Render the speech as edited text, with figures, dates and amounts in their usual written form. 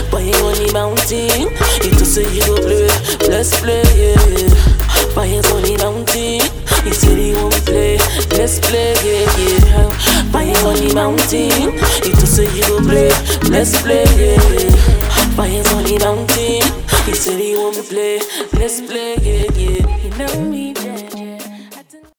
Fire on the mountain, he to say he go play, let's play, yeah. Fire on the mountain, he said he won't play, let's play, yeah, yeah. Fire on the mountain, he to say he go play, let's play, yeah. Fire on the mountain, he said he won't play, let's play, yeah, yeah. You know me.